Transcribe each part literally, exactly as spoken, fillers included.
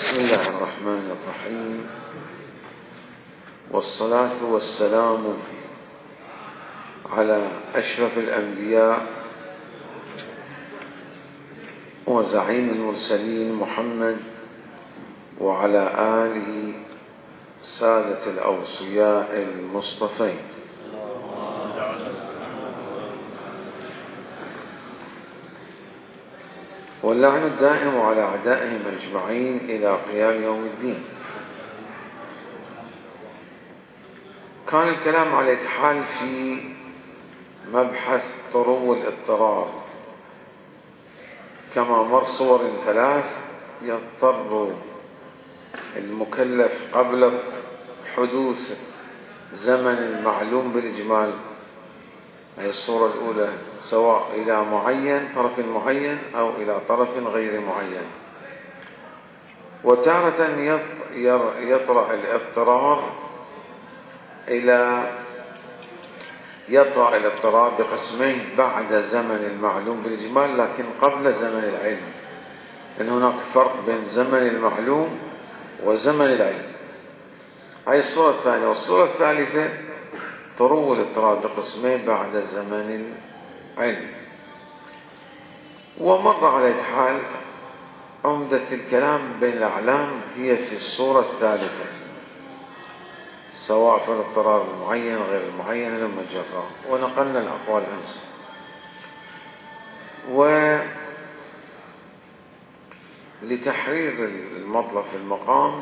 بسم الله الرحمن الرحيم، والصلاة والسلام على أشرف الأنبياء وزعيم المرسلين محمد وعلى آله سادة الأوصياء المصطفين. واللعن الدائم على أعدائهم أجمعين إلى قيام يوم الدين. كان الكلام على الإتحال في مبحث طرو الاضطرار، كما مر صور ثلاث يضطر المكلف قبل حدوث زمن معلوم بالإجمال، أي الصورة الأولى سواء إلى معين طرف معين أو إلى طرف غير معين. وتارة يطرأ الاضطرار إلى يطرأ الاضطرار بقسمين بعد زمن المعلوم بالإجمال لكن قبل زمن العلم، لأن هناك فرق بين زمن المعلوم وزمن العلم. هذه الصورة الثانية. والصورة الثالثة طرو الاضطرار بقسمين بعد زمن العلم. ومر على حال عمدة الكلام بين الأعلام هي في الصورة الثالثة، سواء في الاضطرار المعين غير المعين لما جرى، ونقلنا الأقوال أمس. ولتحرير المطلب في المقام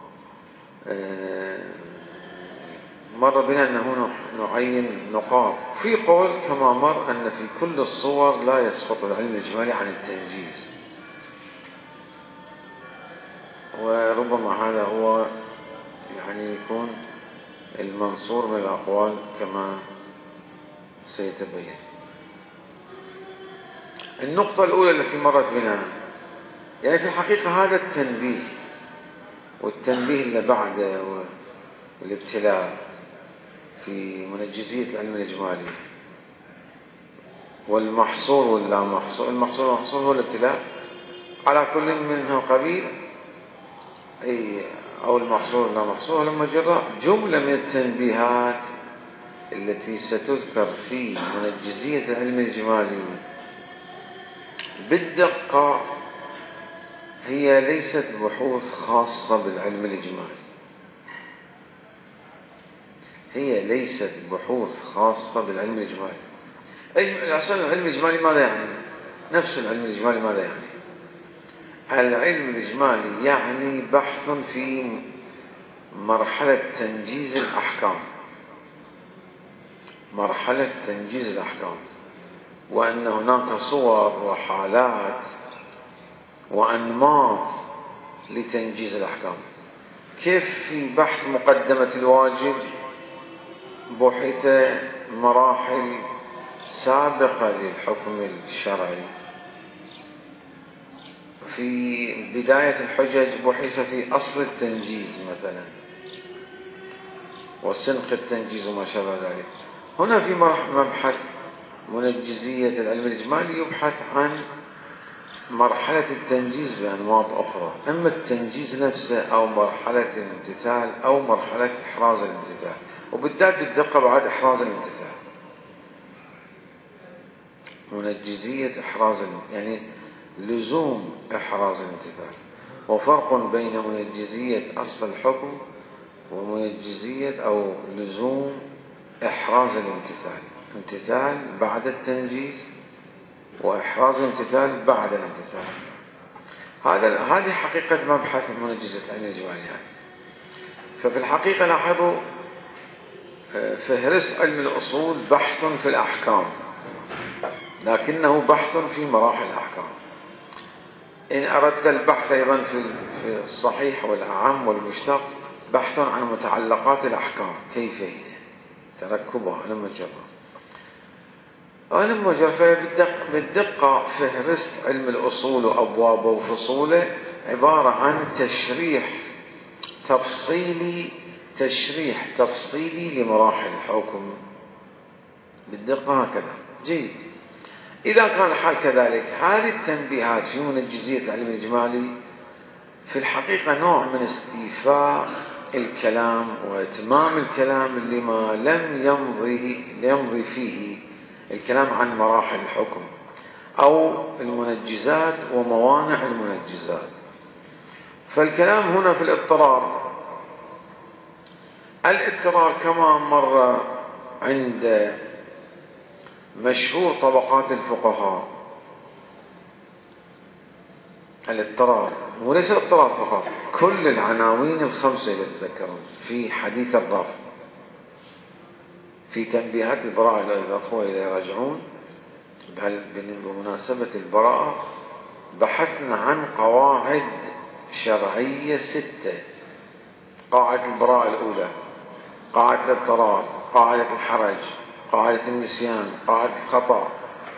مر بنا أنه نعين نقاط. في قول كما مر أن في كل الصور لا يسقط العلم الإجمالي عن التنجيز، وربما هذا هو يعني يكون المنصور من الأقوال كما سيتبين. النقطة الأولى التي مرت بنا، يعني في الحقيقة هذا التنبيه والتنبيه اللي بعده والابتلاء في منجزية العلم الإجمالي والمحصور واللا محصور. المحصور والمحصور هو الابتلاء على كل منه قبيل، أي أو المحصور واللا محصور لما جرى جملة من التنبيهات التي ستذكر في منجزية العلم الإجمالي بالدقة هي ليست بحوث خاصة بالعلم الإجمالي، هي ليست بحوث خاصة بالعلم الإجمالي. أصلا العلم الإجمالي ماذا يعني؟ نفس العلم الإجمالي ماذا يعني؟ العلم الإجمالي يعني بحث في مرحلة تنجيز الأحكام، مرحلة تنجيز الأحكام، وأن هناك صور وحالات وأنماط لتنجيز الأحكام. كيف في بحث مقدمة الواجب بحث مراحل سابقة للحكم الشرعي، في بداية الحجج بحث في أصل التنجيز مثلا وسنق التنجيز وما شابه ذلك. هنا في مبحث منجزية العلم الإجمالي يبحث عن مرحلة التنجيز بأنماط أخرى، إما التنجيز نفسه أو مرحلة الامتثال أو مرحلة إحراز الامتثال، وبالذات بالدقة بعد إحراز الامتثال. منجزية إحراز يعني لزوم إحراز الامتثال، وفرق بين منجزية أصل الحكم ومنجزية أو لزوم إحراز الامتثال. امتثال بعد التنجيز وإحراز الامتثال بعد الامتثال. هذا هذه حقيقة مبحث منجزة العلم الإجمالي يعني. ففي الحقيقة لاحظوا فهرس علم الأصول بحث في الأحكام، لكنه بحث في مراحل الأحكام. إن أردت البحث أيضا في الصحيح والأعم والمشتق بحث عن متعلقات الأحكام، كيف هي تركبها لما جرى لما جرى. بالدقة فهرست علم الأصول وأبوابه وفصوله عبارة عن تشريح تفصيلي تشريح تفصيلي لمراحل الحكم بالدقة هكذا. جيد. إذا كان الحال كذلك، هذه التنبيهات في منجزية العلم الإجمالي في الحقيقة نوع من استيفاء الكلام وإتمام الكلام اللي ما لم يمضي يمضي فيه الكلام عن مراحل الحكم أو المنجزات وموانع المنجزات. فالكلام هنا في الاضطرار. الاضطرار كما مر عند مشهور طبقات الفقهاء، الاضطرار وليس الاضطرار فقط، كل العناوين الخمسة اللي تذكرون في حديث الرافع، في تنبيهات البراءة الأخوة إذا يراجعون بمناسبة البراءة بحثنا عن قواعد شرعية ستة: قاعدة البراءة الأولى، قاعدة الاضطرار، قاعدة الحرج، قاعدة النسيان، قاعدة الخطأ.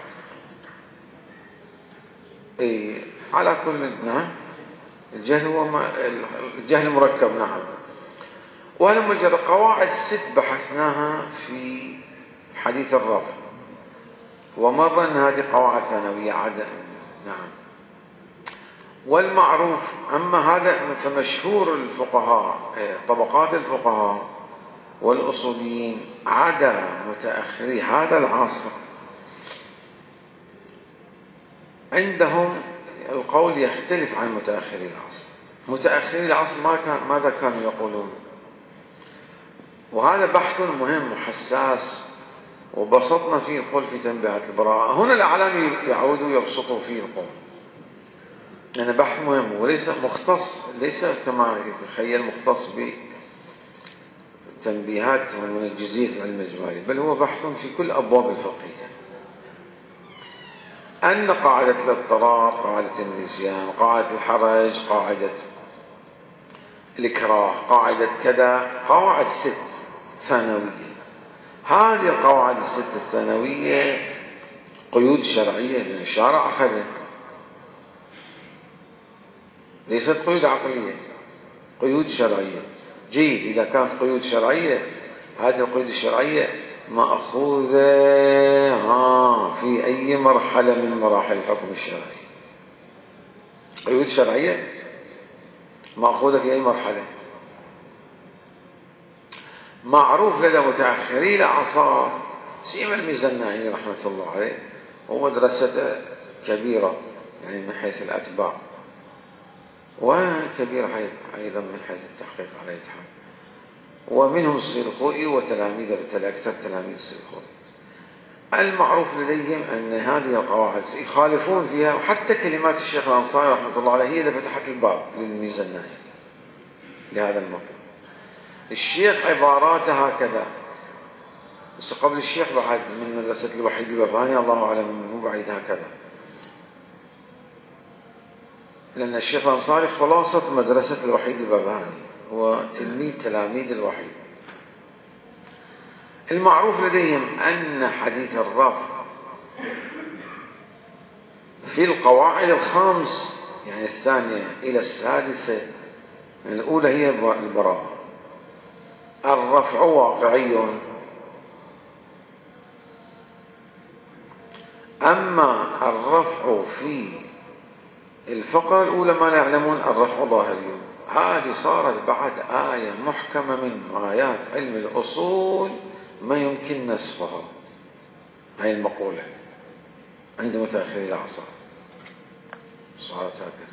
إيه على كل نعم الجهل هو ما الجهل مركب نعم. وهلم جرى قواعد ست بحثناها في حديث الرفع، ومر أن هذه قواعد ثانوية عدا نعم. والمعروف أما هذا فمشهور الفقهاء طبقات الفقهاء والأصوليين عدا متأخري هذا العصر عندهم القول يختلف عن متأخري العصر. متأخري العصر ما كان ماذا كانوا يقولون؟ وهذا بحث مهم وحساس وبسطنا فيه القول في تنبيهات البراءة. هنا الأعلام يعودوا يبسطوا فيه القول، يعني بحث مهم وليس مختص، ليس كما يتخيل مختص بتنبيهات ومنجزية العلم الإجمالي، بل هو بحث في كل أبواب الفقهية. أن قاعدة الاضطرار، قاعدة النسيان، قاعدة الحرج، قاعدة الإكراه، قاعدة كذا، قواعد ست ثانوية. هذه القواعد الست الثانوية قيود شرعية من الشارع أخذها، ليست قيود عقلية، قيود شرعية. جيد، إذا كانت قيود شرعية هذه القيود الشرعية مأخوذة في أي مرحلة من مراحل الحكم الشرعي. قيود شرعية مأخوذة في أي مرحلة. معروف لدى متأخري الأعصار سيما الميزنائي رحمة الله عليه ومدرسته كبيرة يعني من حيث الأتباع، وكبيرة أيضا من حيث التحقيق على إتحاد، ومنهم السلخوئي وتلاميذه بالتالي أكثر تلاميذ السلخوئي. المعروف لديهم أن هذه القواعد يخالفون فيها، وحتى كلمات الشيخ الأنصاري رحمة الله عليه هي اللي فتحت الباب للميزنائي لهذا المطلب. الشيخ عباراته هكذا، بس قبل الشيخ بعد من مدرسة الوحيد الباباني الله أعلم مو بعيد هكذا، لأن الشيخ الأنصاري خلاصة مدرسة الوحيد الباباني هو تلميذ تلاميذ الوحيد. المعروف لديهم أن حديث الرفع في القواعد الخمس يعني الثانية إلى السادسة، الأولى هي البراءة. الرفع واقعي، أما الرفع في الفقرة الأولى ما لا يعلمون الرفع ظاهري. هذه صارت بعد آية محكمة من آيات علم الأصول ما يمكن نسخها، هاي المقولة عند متأخري الأعصار صارت هكذا،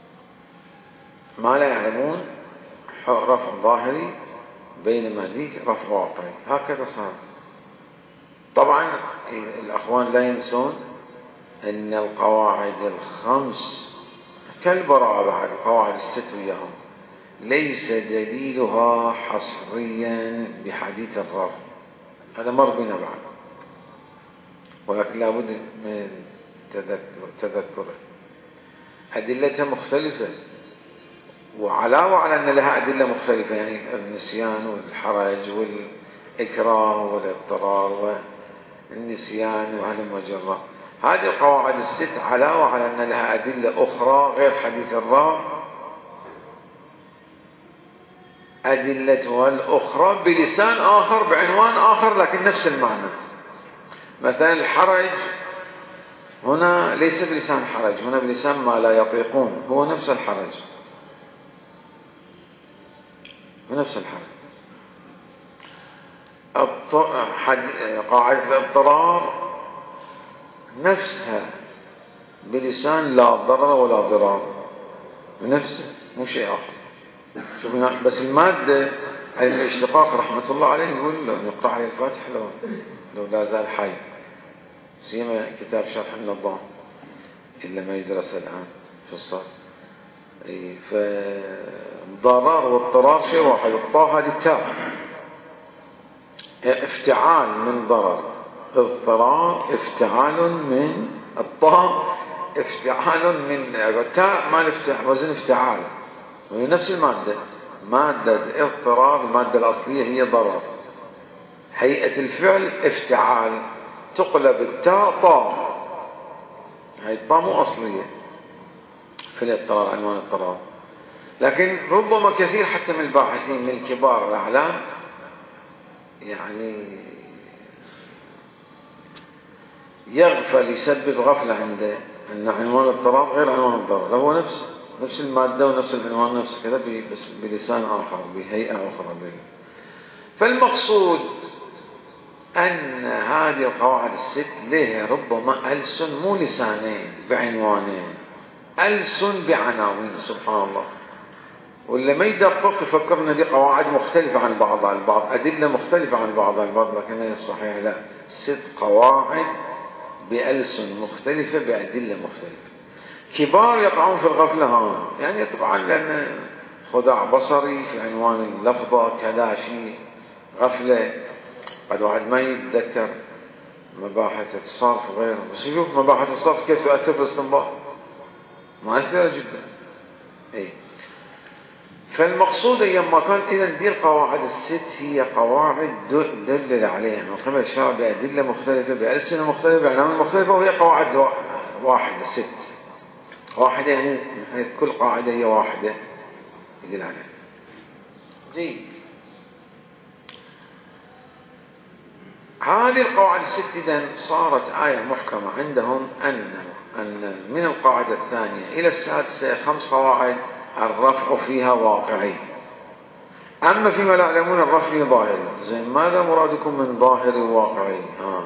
ما لا يعلمون رفع ظاهري بينما ذيك رفع واقعي، هكذا صارت. طبعا الأخوان لا ينسون أن القواعد الخمس كالبراءة بعد القواعد الست وياهم ليس دليلها حصريا بحديث الرفع، هذا مر بنا بعد، ولكن لابد من تذكره. أدلتها مختلفة، وعلاوة على أن لها أدلة مختلفة يعني النسيان والحرج والإكراه والاضطرار والنسيان وعلم وجرة، هذه القواعد الست علاوة على أن لها أدلة أخرى غير حديث الرفع أدلتها الأخرى بلسان آخر بعنوان آخر لكن نفس المعنى. مثلا الحرج هنا ليس بلسان حرج، هنا بلسان ما لا يطيقون، هو نفس الحرج بنفس الحال. قاعدة الاضطرار نفسها بلسان لا ضرر ولا ضرار، بنفسه مو شيء آخر. شوف بس المادة علم الاشتقاق رحمة الله عليه يقول لو نقرأ عليه الفاتح لو لو لا زال حي، سيما كتاب شرح النظام إلا ما يدرس الآن في الصرف. فالضرر واضطرار شيء واحد. الطاء هذه تاء، افتعال من ضرر، اضطرار افتعال من الطاء، افتعال من تاء ما الافتعال وزن افتعال، وهي نفس المادة. مادة اضطرار المادة الأصلية هي ضرر، هيئة الفعل افتعال، تقلب التاء طاء، هاي الطاء مو أصلية في الاضطرار، عنوان الاضطرار. لكن ربما كثير حتى من الباحثين من الكبار الأعلام يعني يغفل، يسبب غفلة عنده أن عنوان الاضطرار غير عنوان الضرر، هو نفس نفس المادة ونفس العنوان نفس كذا بس بلسان آخر بهيئة أخرى. فالمقصود أن هذه القواعد الست لها ربما ألسن مو لسانين بعنوانين، ألسن بعناوين. سبحان الله. واللي ما يدقق يفكر ان دي قواعد مختلفة عن بعضها البعض، أدلة مختلفة عن بعضها البعض، لكن هي الصحيح لا، ست قواعد بألسن مختلفة بأدلة مختلفة. كبار يقعون في الغفلة ها، يعني طبعا لأن خداع بصري في عنوان اللفظة كذا شيء غفلة، قد واحد ما يتذكر مباحث الصرف وغيره، بس يشوف مباحث الصرف كيف تؤثر في الاستنباط، مؤثرة جدا. اي فالمقصود ايام ما كان اذا دي القواعد الست هي قواعد دلل عليها من قبل الشرع بأدلة مختلفة بألسنة مختلفة بعناوين مختلفة، وهي قواعد واحدة ست واحدة، يعني كل قاعدة هي واحدة يدل عليها. جيد. هذه القواعد الست إذن صارت آية محكمة عندهم أن أن من القاعدة الثانية إلى السادسة خمس قواعد الرفع فيها واقعي، أما فيما لا يعلمون الرفع فيه ظاهري. زين، ماذا مرادكم من ظاهري وواقعي؟ آه.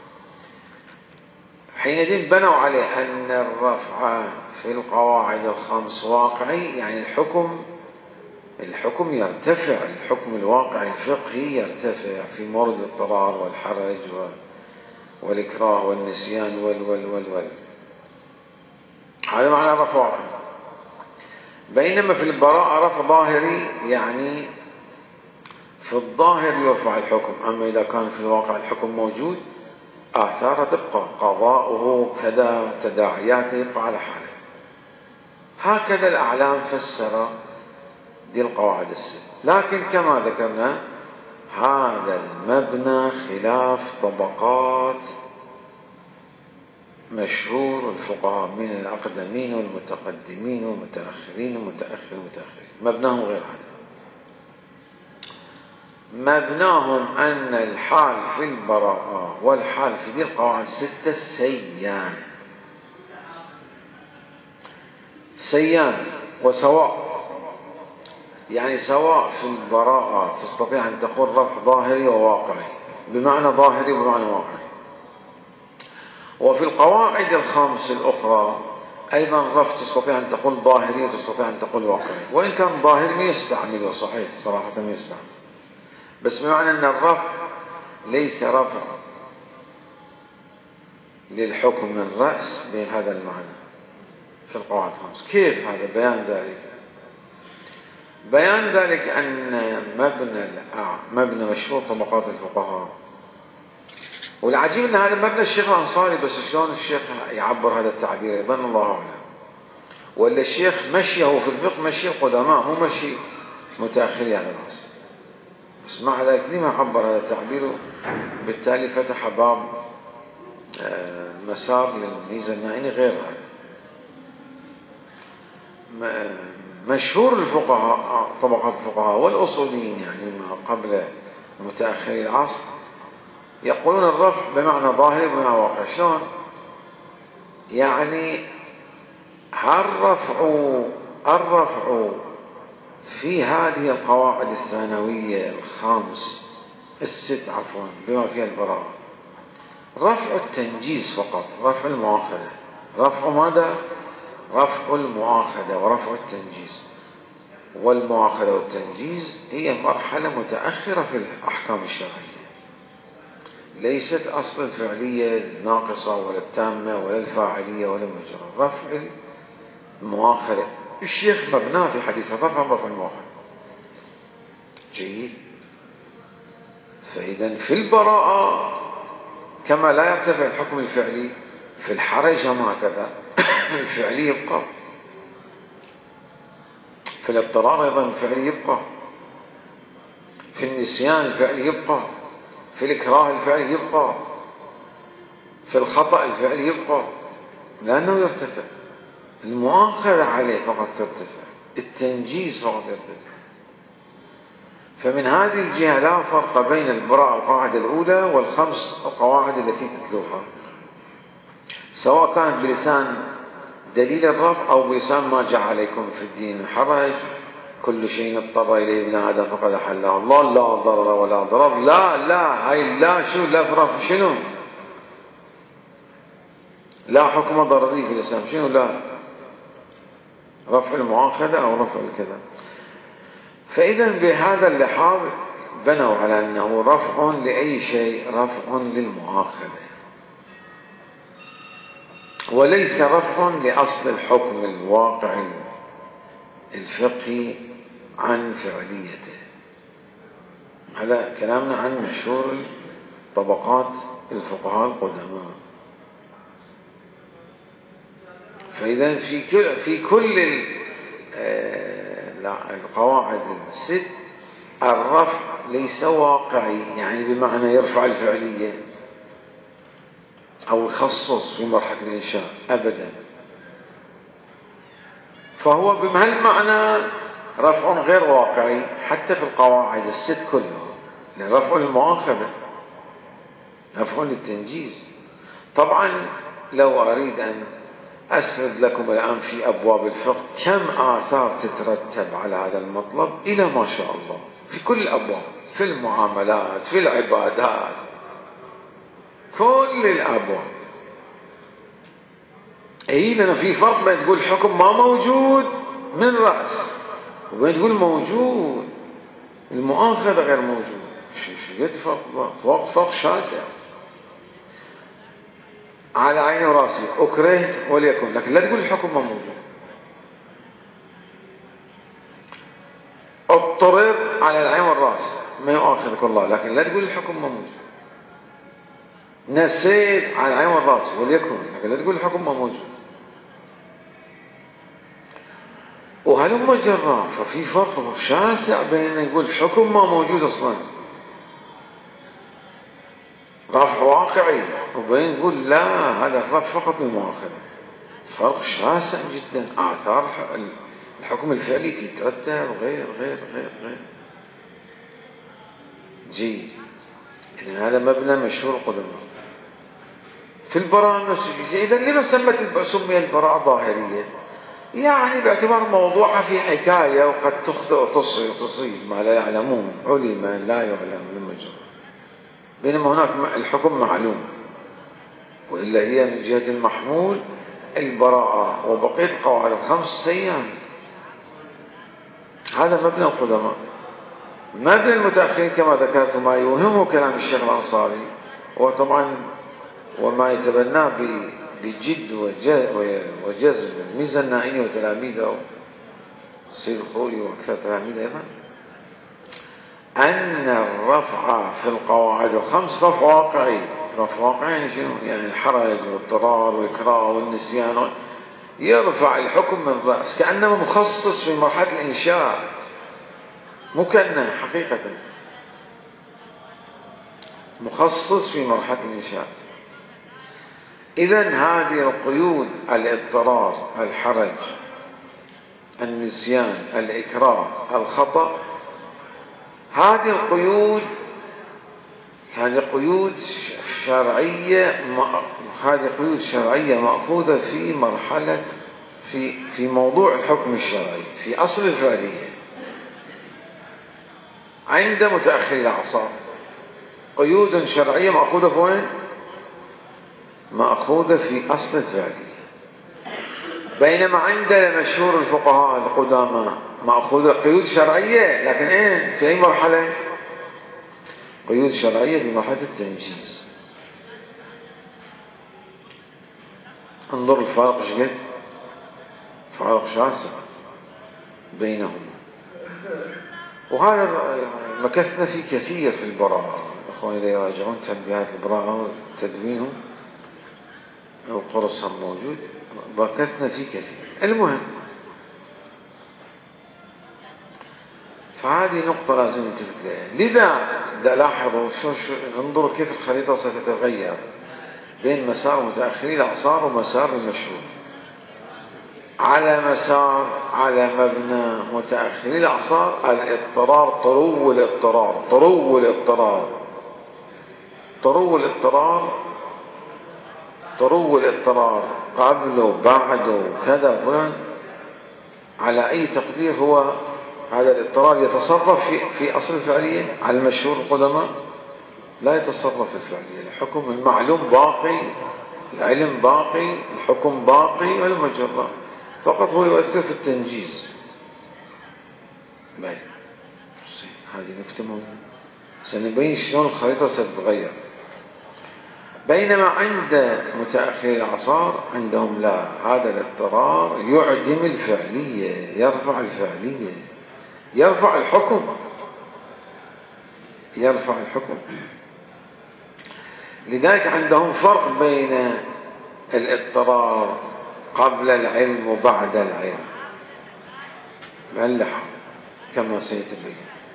حينئذ بنوا عليه أن الرفع في القواعد الخمس واقعي، يعني الحكم الحكم يرتفع، الحكم الواقعي الفقهي يرتفع في مورد الاضطرار والحرج والإكراه والنسيان وال وال وال وال هذا معنى رفع واقعي. بينما في البراءة رفع ظاهري، يعني في الظاهر يرفع الحكم، أما إذا كان في الواقع الحكم موجود آثار تبقى، قضاؤه كذا تداعياته يبقى على حاله. هكذا الأعلام فسر دي القواعد الست. لكن كما ذكرنا هذا المبنى خلاف طبقات مشهور الفقهاء من الأقدمين والمتقدمين والمتأخرين والمتأخر المتأخرين، مبناهم غير هذا. مبناهم أن الحال في البراءة والحال في دي القواعد الستة سيان سيان وسواء، يعني سواء في البراءة تستطيع أن تقول رفع ظاهري وواقعي، بمعنى ظاهري وبمعنى واقعي. وفي القواعد الخمس الأخرى أيضا رفع تستطيع أن تقول ظاهري وتستطيع أن تقول واقعي، وإن كان ظاهري ما يستعمله صحيح صراحة ما يستعمل، بس بمعنى أن الرفع ليس رفع للحكم من رأس بهذا المعنى في القواعد الخمس. كيف هذا؟ بيان ذلك بيان ذلك أن مبنى مبنى مشهور طبقات الفقهاء، والعجيب أن هذا مبنى الشيخ الأنصاري، بس شلون الشيخ يعبر هذا التعبير أيضا الله أعلم، ولا الشيخ مشيه في الفقه مشي القدماء مو مشي متأخري على الأصل، بس مع ذلك لما عبر هذا التعبير؟ بالتالي فتح باب مسار للميزة المائني غير هذا. مشهور الفقهاء طبقات الفقهاء والأصوليين يعني ما قبل متأخري العصر يقولون الرفع بمعنى ظاهر وبمعنى واقع. شلون؟ يعني الرفع الرفع في هذه القواعد الثانوية الخامس الست عفوا بما فيها البراءة رفع التنجيز فقط، رفع المؤاخذة، رفع ماذا؟ رفع المؤاخذة ورفع التنجيز. والمؤاخذة والتنجيز هي مرحلة متأخرة في الأحكام الشرعية، ليست أصل الفعلية الناقصة ولا التامة ولا الفاعلية ولا المجرد. رفع المؤاخذة الشيخ مبناه في حديث الرفع رفع المؤاخذة. جيد. فإذا في البراءة كما لا يرتفع الحكم الفعلي، في الحرج هم هكذا الفعلي يبقى، في الاضطرار أيضا الفعلي يبقى، في النسيان الفعلي يبقى، في الإكراه الفعلي يبقى، في الخطأ الفعلي يبقى، لأنه يرتفع. المؤاخذة عليه فقط ترتفع، التنجيز فقط يرتفع. فمن هذه الجهة لا فرق بين البراءة القاعدة الأولى والخمس القواعد التي تتلوها، سواء كانت بلسان دليل الرفع أو بلسان ما جاء عليكم في الدين حرج، كل شيء اضطر إليه ابن آدم فقد حله الله، لا ضرر ولا ضرر. لا لا هاي لا شو لا فرق شنو؟ لا حكم ضرري في الإسلام شنو؟ لا رفع المؤاخذة أو رفع الكذا. فإذا بهذا اللحاظ بنوا على أنه رفع لأي شيء رفع للمؤاخذة، وليس رفع لأصل الحكم الواقع الفقهي عن فعليته. هذا كلامنا عن مشهور طبقات الفقهاء القدماء. فإذا في كل في كل القواعد الست الرفع ليس واقعي، يعني بمعنى يرفع الفعلية أو يخصص في مرحلة الإنشاء أبدا، فهو بهالمعنى رفع غير واقعي حتى في القواعد الست كلها، لأن رفع المؤاخذة رفع للتنجيز. طبعا لو أريد أن أسرد لكم الآن في أبواب الفقه كم آثار تترتب على هذا المطلب إلى ما شاء الله في كل الأبواب، في المعاملات، في العبادات، كل الأبواب. أي لأن في فرق بين تقول حكم ما موجود من رأس وبين تقول موجود المؤاخذة غير موجود. شو قد فرق؟ فرق فرق شاسع. على عيني وراسي أكرهت وليكن، لكن لا تقول الحكم ما موجود. اضطررت على العين والراس ما يؤاخذك الله، لكن لا تقول الحكم ما موجود. نسيت على العين والراس وليكن، لكن لا تقول الحكم ما موجود. وهلم جرا، ففي فرق شاسع بين أن يقول الحكم ما موجود أصلا رفع واقعي، وبين يقول لا هذا رفع فقط للمؤاخذة. فرق شاسع جدا. آثار الحكم الفعلي تترتب غير غير غير غير جيد. إذن هذا مبنى مشهور القدماء. في البراءة النسبية إذا لما سمت سمي البراءة ظاهرية؟ يعني باعتبار موضوعها في حكاية وقد تخطئ تصيب ما لا يعلمون، علم لا يعلم للمجرد، بينما هناك الحكم معلوم، وإلا هي من جهة المحمول البراءة وبقية القواعد الخمس سيان. هذا مبنى القدماء. مبنى المتأخرين كما ذكرت ما يوهمه كلام الشيخ الأنصاري، وطبعا وما يتبناه بجد وجذب ميزة النائني وتلاميذه سيد الخولي وأكثر تلاميذه أيضا، أن الرفع في القواعد الخمس رفع واقعي. رفع واقعي يعني شنو؟ يعني الحرج والاضطرار والإكراه والنسيان يرفع الحكم من رأس، كأنه مخصص في مرحلة الإنشاء، مو كأنه حقيقة مخصص في مرحلة الإنشاء. إذن هذه القيود الاضطرار، الحرج، النسيان، الإكراه، الخطأ، هذه القيود هذه قيود شرعية هذه قيود شرعية مأخوذة في مرحلة في في موضوع الحكم الشرعي في أصل الفعلية. عند متأخري الأعصار قيود شرعية مأخوذة في وين؟ مأخوذة في أصل الفعلية. بينما عند مشهور الفقهاء القدامى مأخوذة قيود شرعية، لكن اين؟ في أي مرحلة؟ قيود شرعية في مرحلة التنجيز. انظر الفارق ايش قد؟ فارق شاسع بينهم. وهذا مكثنا فيه كثير في البراءة. اخواني اذا يراجعون تنبيهات البراءة وتدوينهم القرص هم موجود، مكثنا فيه كثير. المهم، فهذه نقطة لازم نلتفت لها. لذا لاحظوا شو شو انظروا كيف الخريطة ستتغير بين مسار متأخري الأعصار ومسار المشهور. على مسار على مبنى متأخري الأعصار الاضطرار، طرو الاضطرار، طرو الاضطرار، طرو الاضطرار، طرو الاضطرار قبله بعده كذا فلان. على أي تقدير هو هذا الاضطرار يتصرف في, في أصل الفعلية؟ على المشهور القدماء لا يتصرف في الفعلية. الحكم المعلوم باقي، العلم باقي، الحكم باقي والمجرى، فقط هو يؤثر في التنجيز. باي هذه نكتة مهمة، سنبين شلون الخريطة ستتغير. بينما عند متأخري الأعصار عندهم لا، هذا الاضطرار يعدم الفعلية، يرفع الفعلية، يرفع الحكم، يرفع الحكم. لذلك عندهم فرق بين الاضطرار قبل العلم وبعد العلم بهاللحظة كما سيتبين.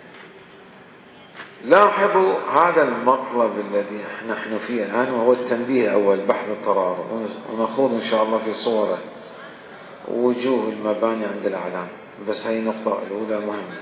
لاحظوا هذا المطلب الذي نحن فيه الآن، وهو التنبيه الأول بحث الضرار، ونخوض إن شاء الله في صوره وجوه المباني عند الأعلام، بس هي النقطة الأولى مهمة.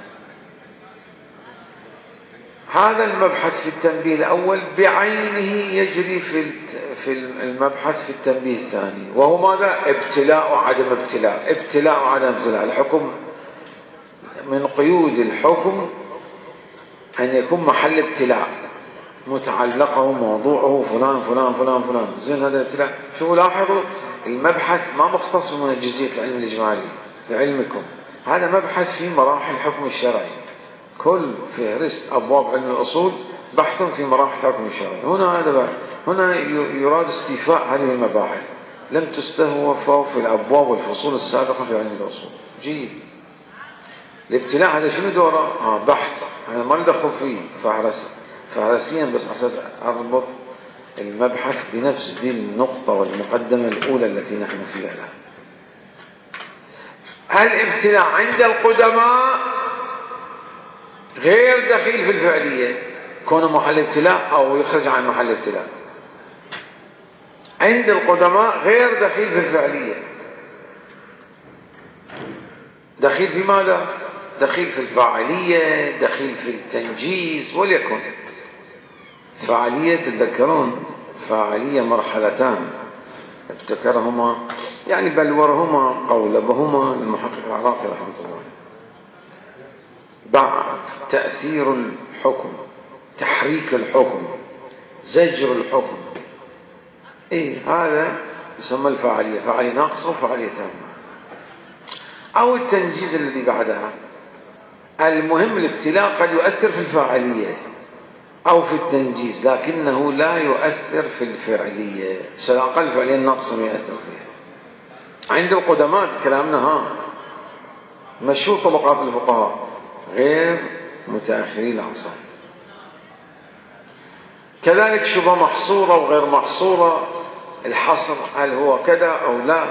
هذا المبحث في التنبيه الأول بعينه يجري في في المبحث في التنبيه الثاني، وهو ماذا؟ ابتلاء وعدم ابتلاء، ابتلاء وعدم ابتلاء. الحكم من قيود الحكم أن يكون محل ابتلاء، متعلقه موضوعه فلان فلان فلان فلان. زين هذا الابتلاء. شوفوا لاحظوا المبحث ما مختص بمنجزية العلم الإجمالي لعلمكم، هذا مبحث في مراحل الحكم الشرعي. كل فهرست أبواب علم الأصول بحث في مراحل الحكم الشرعي. هنا هذا هنا يراد استيفاء هذه المباحث، لم تستهوى في الأبواب والفصول السابقة في علم الأصول. جيد. الابتلاء هذا شنو دوره؟ آه بحث، أنا ما ندخل فيه فهرس فهرسيا، بس على أساس أربط المبحث بنفس دي النقطة والمقدمة الأولى التي نحن فيها الآن. الابتلاء عند القدماء غير دخيل في الفعلية، كونه محل ابتلاء أو يخرج عن محل ابتلاء. عند القدماء غير دخيل في الفعلية. دخيل في ماذا؟ دخيل في الفاعلية، دخيل في التنجيز. وليكن فاعلية، تذكرون فاعلية مرحلتان ابتكرهما يعني بلورهما قولبهما المحقق العراقي رحمه الله. بعد تأثير الحكم، تحريك الحكم، زجر الحكم، إيه هذا يسمى الفاعلية، فاعلية ناقصة وفاعلية تامة. أو التنجيز الذي بعدها. المهم الابتلاء قد يؤثر في الفاعلية أو في التنجيز، لكنه لا يؤثر في الفعلية، سلاقل الفعلية الناقصة ما يؤثر فيها. عند القدماء كلامنا ها مشهور طبقات الفقهاء غير متأخري الأعصار. كذلك شبه محصورة وغير محصورة، الحصر هل هو كذا أو لا.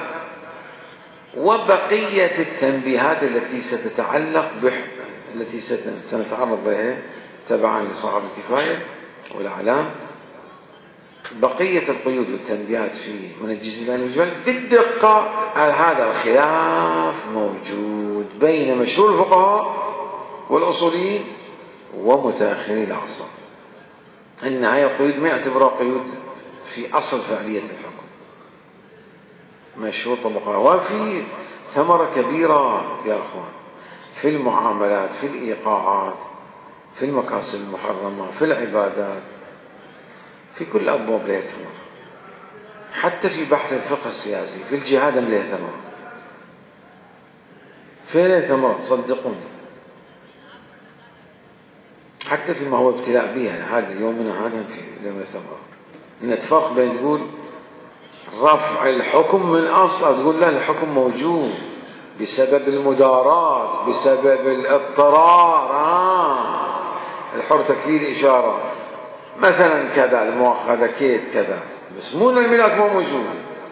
وبقية التنبيهات التي ستتعلق به التي سنتعرض لها تبعا لصاحب الكفاية والأعلام، بقية القيود والتنبيهات في منجز العلم الإجمالي بالدقة. هذا الخلاف موجود بين مشهور الفقهاء والأصوليين ومتأخري الأعصار. النهاية قيود ما يعتبرها قيود في أصل فعلية الحكم، مشهور طبقة. وفي ثمرة كبيرة يا أخوان في المعاملات، في الإيقاعات، في المكاسب المحرمة، في العبادات، في كل أبواب لها ثمر. حتى في بحث الفقه السياسي، في الجهاد لها ثمر، في لها ثمر صدقوني. حتى فيما هو ابتلاء به، يعني هذا يومنا هذا في لما ثمر. إن اتفاق بين تقول رفع الحكم من أصله، تقول لا الحكم موجود بسبب المدارات، بسبب الاضطرار. آه. الحر تكفيه إشارة مثلا كذا، المؤاخذة كيد كذا، بس مو الملاك مو موجود.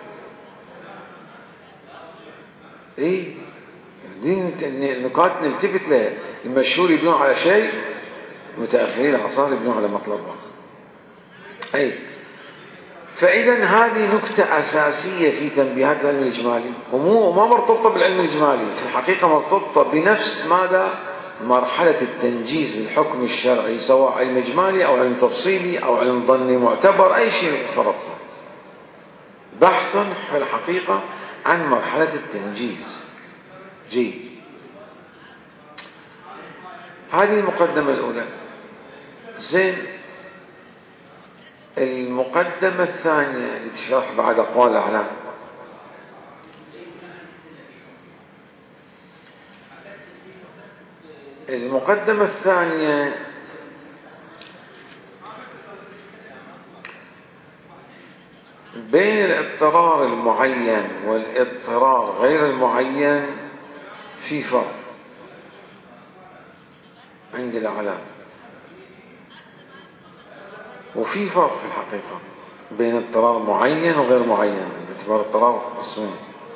إيه دي النقاط نلتفت لها. المشهور يبنون على شيء، متأخرين العصار يبنون على مطلب آخر. أي فإذا هذه نكتة أساسية في تنبيهات العلم الإجمالي، ومو ما مرتبطة بالعلم الإجمالي، في الحقيقة مرتبطة بنفس ماذا؟ مرحلة التنجيز للحكم الشرعي، سواء علم إجمالي أو علم تفصيلي أو علم ظني معتبر، أي شيء فرضته. بحث في الحقيقة عن مرحلة التنجيز. جيد. هذه المقدمة الأولى. زين، المقدمة الثانية اللي تشرح بعد أقوال الأعلام. المقدمة الثانية بين الاضطرار المعين والاضطرار غير المعين في فرق عند الأعلام، وفي فرق في الحقيقة بين اضطرار معين وغير معين باعتبار اضطرار قسمين.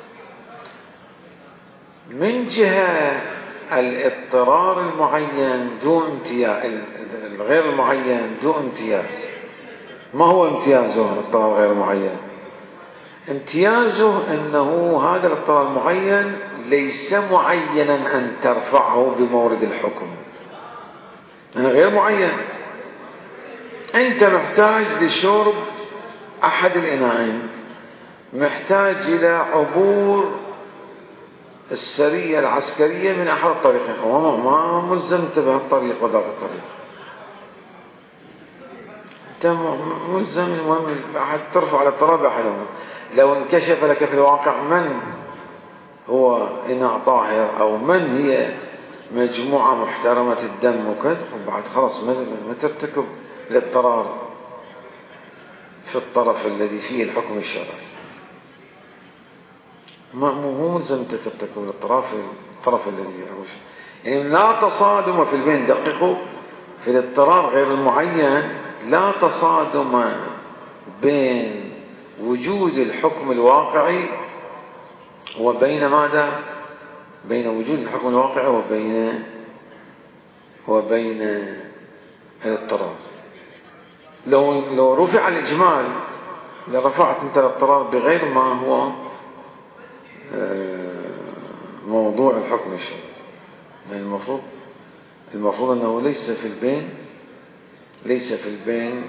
من جهة الاضطرار المعين ذو امتياز، الغير المعين ذو امتياز. ما هو امتيازه الاضطرار غير المعين؟ امتيازه أنه هذا الاضطرار المعين ليس معينا أن ترفعه بمورد الحكم، أنا غير معين. أنت محتاج لشرب أحد الإناءين، محتاج إلى عبور السرية العسكرية من أحد الطريقين، ما ملزمت بهالطريق وذاك الطريق، أنت ملزم المهم أحد ترفع على الطراب أحدهم. لو انكشف لك في الواقع من هو إناء طاهر أو من هي مجموعة محترمة الدم وكذا، وبعد خلاص ما ترتكب الاضطرار في الطرف الذي فيه الحكم الشرعي. مو ملزم ترتكب الاضطرار في الطرف الذي فيه الحكم الشرعي. يعني لا تصادم في البين، دققوا في الاضطرار غير المعين، لا تصادم بين وجود الحكم الواقعي وبين ماذا؟ بين وجود الحكم الواقعي وبين وبين الاضطرار. لو لو رفع الإجمال لرفعت أنت الاضطرار بغير ما هو موضوع الحكم الشرعي. يعني المفروض المفروض أنه ليس في البين ليس في البين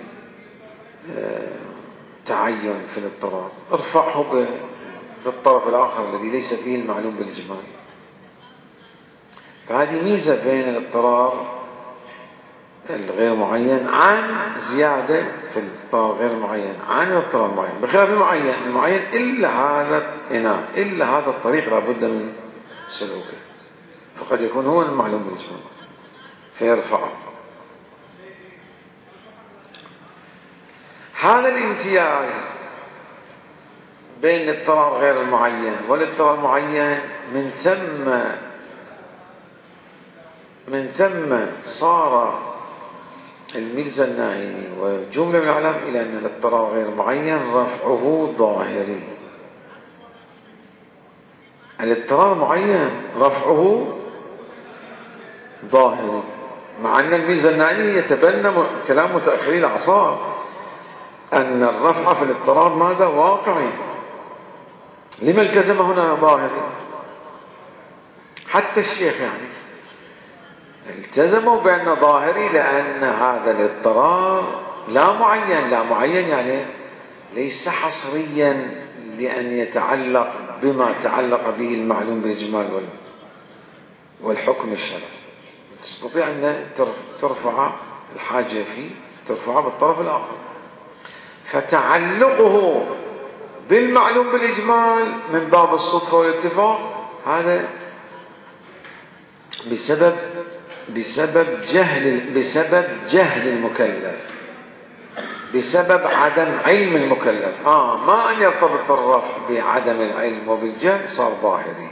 تعين في الاضطرار، ارفعه بالطرف الآخر الذي ليس فيه المعلوم بالإجمال. فهذه ميزة بين الاضطرار الغير معين عن زيادة في الاضطرار غير المعين عن الاضطرار المعين، بخلاف المعين المعين إلا هذا الإناء إلا هذا الطريق لابد من سلوكه، فقد يكون هو المعلوم بالإجمال فيرفعه. هذا الامتياز بين الاضطرار غير المعين والاضطرار المعين من ثم من ثم صار الميرزا الناهيني وجملة من الأعلام إلى أن الاضطرار غير معين رفعه ظاهري. الاضطرار المعين رفعه ظاهري، مع أن الميرزا الناهيني يتبنى كلام متأخري العصار أن الرفع في الاضطرار ماذا؟ واقعي. لما التزم هنا ظاهري؟ حتى الشيخ يعني التزموا بأن ظاهري، لأن هذا الاضطرار لا معين لا معين يعني ليس حصريا لأن يتعلق بما تعلق به المعلوم بالإجمال والحكم الشرعي، تستطيع أن ترفع الحاجة فيه، ترفعها بالطرف الآخر. فتعلقه بالمعلوم بالإجمال من باب الصدفة والاتفاق هذا بسبب بسبب جهل بسبب جهل المكلف، بسبب عدم علم المكلف. آه ما أن يرتبط الرفع بعدم العلم وبالجهل صار ظاهري.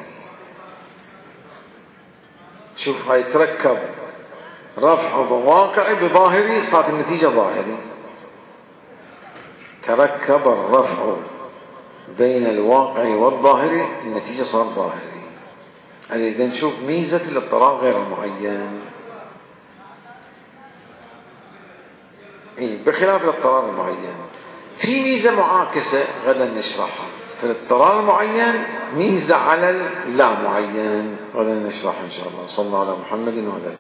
شوف هاي تركب رفع واقعي بظاهري، صارت النتيجة ظاهري. تركب الرفع بين الواقعي والظاهري، النتيجة صار ظاهري. هذا إذا نشوف ميزة الاضطرار غير المعين، إيه بخلاف الاضطرار المعين. في ميزة معاكسة غدا نشرحها في الاضطرار المعين، ميزة على اللا معين غدا نشرحها إن شاء الله. صلى الله على محمد وعلى